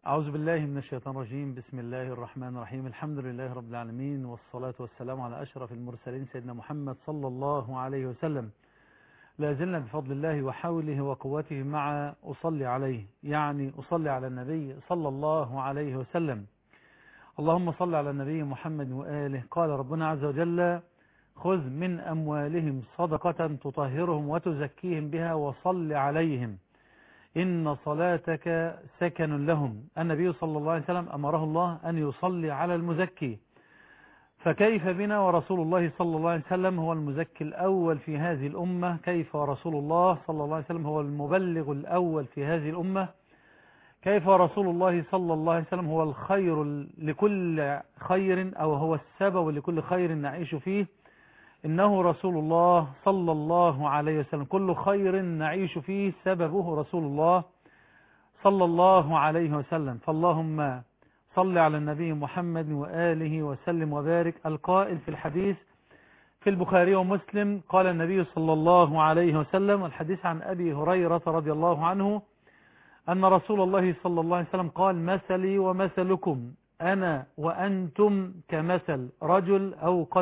أعوذ بالله من الشيطان الرجيم. بسم الله الرحمن الرحيم. الحمد لله رب العالمين، والصلاة والسلام على أشرف المرسلين سيدنا محمد صلى الله عليه وسلم. لا زلنا بفضل الله وحوله وقوته مع أصلي عليه، يعني أصلي على النبي صلى الله عليه وسلم. اللهم صل على النبي محمد وآله. قال ربنا عز وجل: خذ من أموالهم صدقة تطهرهم وتزكيهم بها وصل عليهم إن صلاتك سكن لهم. النبي صلى الله عليه وسلم أمره الله أن يصلي على المزكي، فكيف بنا ورسول الله صلى الله عليه وسلم هو المزكي الأول في هذه الأمة؟ كيف ورسول الله صلى الله عليه وسلم هو المبلغ الأول في هذه الأمة؟ كيف ورسول الله صلى الله عليه وسلم هو الخير لكل خير، أو هو السبب لكل خير نعيش فيه؟ إنه رسول الله صلى الله عليه وسلم، كل خير نعيش فيه سببه رسول الله صلى الله عليه وسلم. فاللهم صل على النبي محمد وآله وسلم وبارك. القائل في الحديث في البخاري ومسلم قال النبي صلى الله عليه وسلم، الحديث عن أبي هريرة رضي الله عنه أن رسول الله صلى الله عليه وسلم قال: مثلي ومثلكم أنا وأنتم كمثل رجل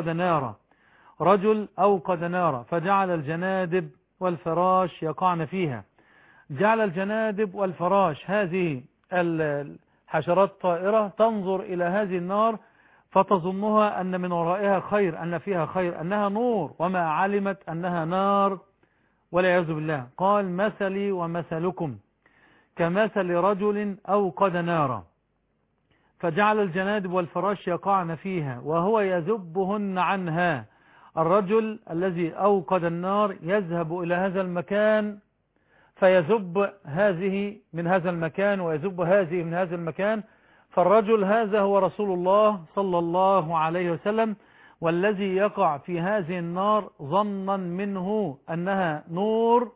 أوقد نارا فجعل الجنادب والفراش يقعن فيها. جعل الجنادب والفراش هذه الحشرات الطائرة تنظر إلى هذه النار فتظنها أن من ورائها خير، أن فيها خير، أنها نور، وما علمت أنها نار والعياذ بالله. قال: مثلي ومثلكم كمثل رجل أوقد نارا فجعل الجنادب والفراش يقعن فيها وهو يذبهن عنها. الرجل الذي أوقد النار يذهب إلى هذا المكان فيذب هذه من هذا المكان ويذب هذه من هذا المكان، فالرجل هذا هو رسول الله صلى الله عليه وسلم، والذي يقع في هذه النار ظنا منه أنها نور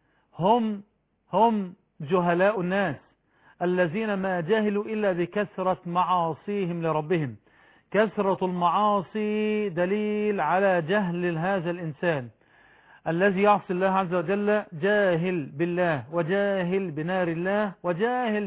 هم جهلاء الناس الذين ما جهلوا إلا بكثرة معاصيهم لربهم. كثرة المعاصي دليل على جهل هذا الإنسان الذي يعصي الله عز وجل، جاهل بالله وجاهل بنار الله وجاهل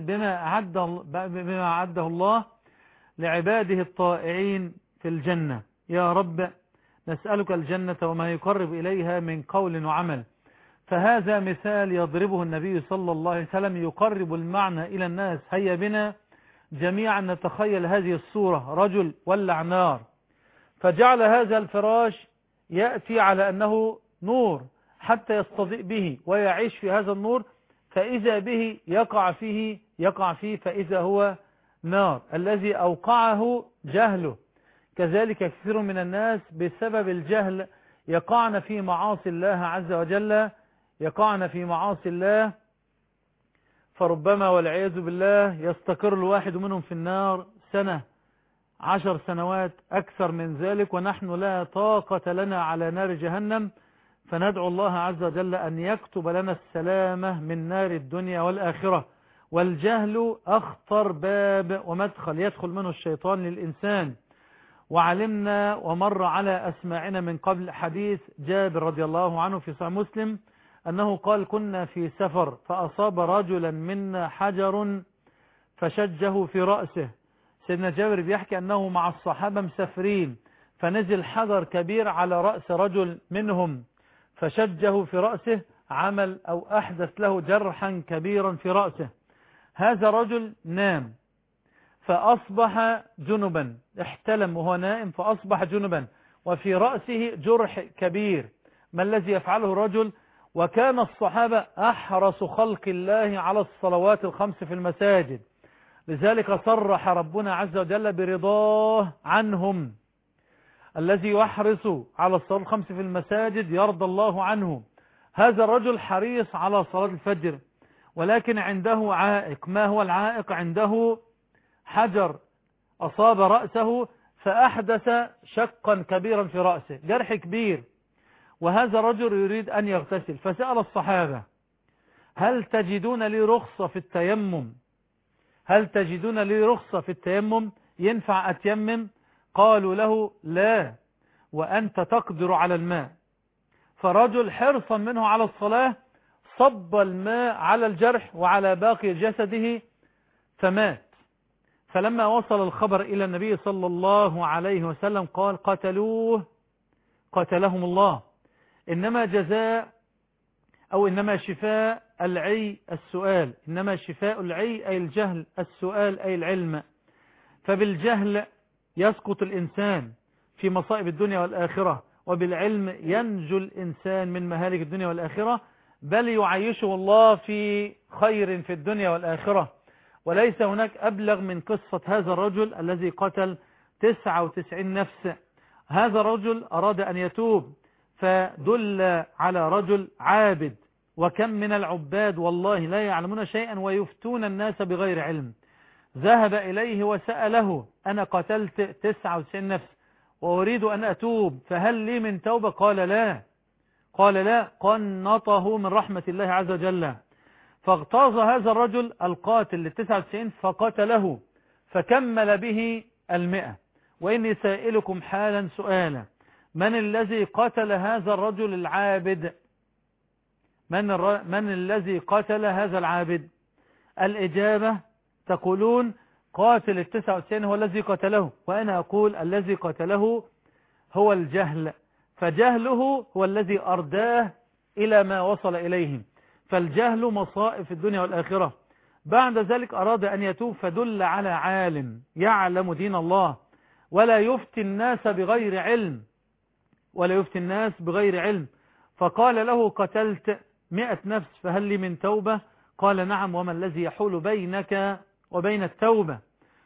بما أعده الله لعباده الطائعين في الجنة. يا رب نسألك الجنة وما يقرب إليها من قول وعمل. فهذا مثال يضربه النبي صلى الله عليه وسلم يقرب المعنى إلى الناس. هيا بنا جميعا نتخيل هذه الصورة: رجل ولع نار فجعل هذا الفراش يأتي على أنه نور حتى يستضيء به ويعيش في هذا النور، فإذا به يقع فيه فإذا هو نار الذي أوقعه جهله. كذلك كثير من الناس بسبب الجهل يقعن في معاصي الله عز وجل، يقعن في معاصي الله، فربما والعياذ بالله يستقر الواحد منهم في النار سنة، 10 سنوات، أكثر من ذلك، ونحن لا طاقة لنا على نار جهنم. فندعو الله عز وجل أن يكتب لنا السلامة من نار الدنيا والآخرة. والجهل أخطر باب ومدخل يدخل منه الشيطان للإنسان. وعلمنا ومر على أسماعنا من قبل حديث جابر رضي الله عنه في صحيح مسلم أنه قال: كنا في سفر فأصاب رجلا منا حجر فشجه في رأسه. سيدنا جابر بيحكي أنه مع الصحابة مسافرين، فنزل حجر كبير على رأس رجل منهم فشجه في رأسه، عمل أو أحدث له جرحا كبيرا في رأسه. هذا رجل نام فأصبح جنبا، احتلم وهو نائم فأصبح جنبا وفي رأسه جرح كبير. ما الذي يفعله الرجل؟ وكان الصحابة أحرص خلق الله على الصلوات الخمس في المساجد، لذلك صرح ربنا عز وجل برضاه عنهم. الذي يحرص على الصلاة الخمس في المساجد يرضى الله عنه. هذا الرجل حريص على صلاة الفجر، ولكن عنده عائق. ما هو العائق؟ عنده حجر أصاب رأسه فأحدث شقا كبيرا في رأسه، جرح كبير، وهذا الرجل يريد أن يغتسل، فسأل الصحابة: هل تجدون لي رخصة في التيمم؟ ينفع أتيمم؟ قالوا له: لا، وأنت تقدر على الماء. فرجل حرصا منه على الصلاة صب الماء على الجرح وعلى باقي جسده فمات. فلما وصل الخبر إلى النبي صلى الله عليه وسلم قال قتلوه قتلهم الله، إنما جزاء أو إنما شفاء العي السؤال، إنما شفاء العي أي الجهل، السؤال أي العلم. فبالجهل يسقط الإنسان في مصائب الدنيا والآخرة، وبالعلم ينجو الإنسان من مهالك الدنيا والآخرة، بل يعيشه الله في خير في الدنيا والآخرة. وليس هناك أبلغ من قصة هذا الرجل الذي قتل 99 نفس. هذا الرجل أراد أن يتوب فدل على رجل عابد، وكم من العباد والله لا يعلمون شيئا ويفتون الناس بغير علم. ذهب إليه وسأله أنا قتلت 99 نفس وأريد أن أتوب فهل لي من توبة؟ قال لا. قال لا، قنطه من رحمة الله عز وجل. فاغتاظ هذا الرجل القاتل ل99 فقتله فكمل به 100. وإني سائلكم حالا سؤالا، من الذي قتل هذا الرجل العابد؟ من الذي قتل هذا العابد؟ الإجابة تقولون قاتل 99 هو الذي قتله، وأنا أقول الذي قتله هو الجهل، فجهله هو الذي أرداه إلى ما وصل إليه. فالجهل مصائب في الدنيا والآخرة. بعد ذلك أراد أن يتوب فدل على عالم يعلم دين الله ولا يفتي الناس بغير علم، ولا يفتي الناس بغير علم. فقال له قتلت 100 نفس فهل لي من توبة؟ قال نعم، وما الذي يحول بينك وبين التوبة؟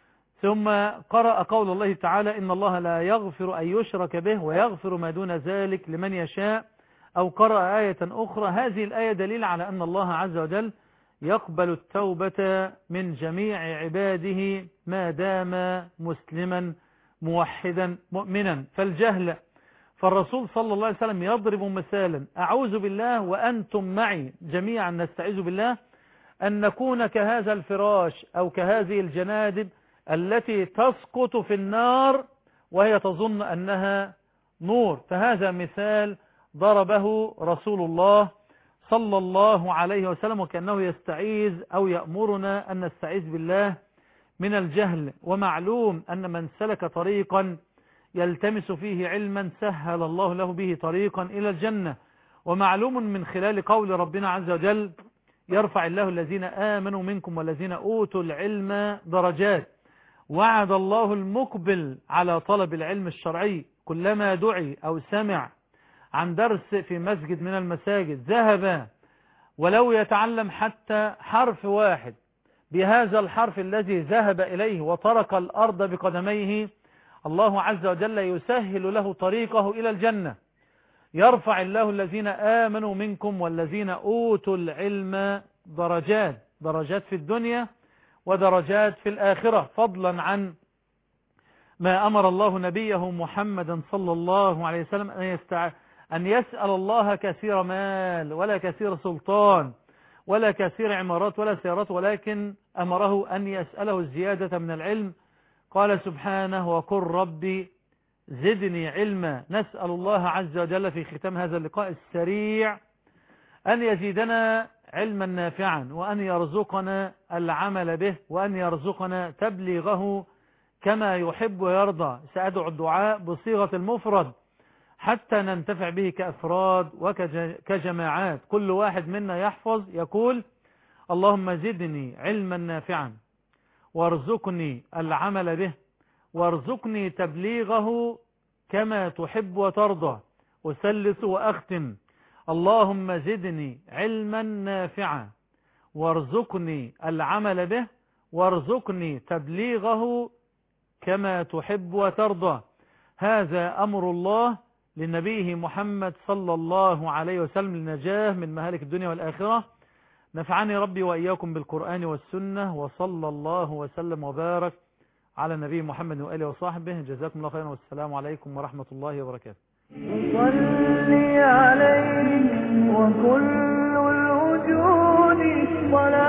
ثم قرأ قول الله تعالى إن الله لا يغفر أن يشرك به ويغفر ما دون ذلك لمن يشاء. أو قرأ آية أخرى. هذه الآية دليل على أن الله عز وجل يقبل التوبة من جميع عباده ما دام مسلما موحدا مؤمنا. فالجهل، فالرسول صلى الله عليه وسلم يضرب مثالا، أعوذ بالله وأنتم معي جميعا نستعيذ بالله أن نكون كهذا الفراش أو كهذه الجنادب التي تسقط في النار وهي تظن أنها نور. فهذا مثال ضربه رسول الله صلى الله عليه وسلم، وكأنه يستعيذ أو يأمرنا أن نستعيذ بالله من الجهل. ومعلوم أن من سلك طريقا يلتمس فيه علما سهل الله له به طريقا إلى الجنة. ومعلوم من خلال قول ربنا عز وجل يرفع الله الذين آمنوا منكم والذين أوتوا العلم درجات. وعد الله المقبل على طلب العلم الشرعي كلما دعي أو سمع عن درس في مسجد من المساجد ذهب ولو يتعلم حتى حرف واحد بهذا الحرف الذي ذهب إليه وترك الأرض بقدميه، الله عز وجل يسهل له طريقه إلى الجنة. يرفع الله الذين آمنوا منكم والذين أوتوا العلم درجات، درجات في الدنيا ودرجات في الآخرة، فضلا عن ما أمر الله نبيه محمدا صلى الله عليه وسلم أن يسأل الله كثير مال ولا كثير سلطان ولا كثير عمارات ولا سيارات، ولكن أمره أن يسأله الزيادة من العلم. قال سبحانه وقل ربي زدني علما. نسأل الله عز وجل في ختام هذا اللقاء السريع أن يزيدنا علما نافعا، وأن يرزقنا العمل به، وأن يرزقنا تبليغه كما يحب ويرضى. سأدعو الدعاء بصيغة المفرد حتى ننتفع به كأفراد وكجماعات. كل واحد منا يحفظ يقول اللهم زدني علما نافعا وارزقني العمل به وارزقني تبليغه كما تحب وترضى. أثلث وأختم اللهم زدني علما نافعا وارزقني العمل به وارزقني تبليغه كما تحب وترضى. هذا أمر الله لنبيه محمد صلى الله عليه وسلم للنجاة من مهالك الدنيا والآخرة. نفعني ربي وإياكم بالقرآن والسنة، وصلى الله وسلم وبارك على النبي محمد وآله وصحبه. جزاكم الله خيرا، والسلام عليكم ورحمة الله وبركاته. صلي عليه وكل الوجود صلاة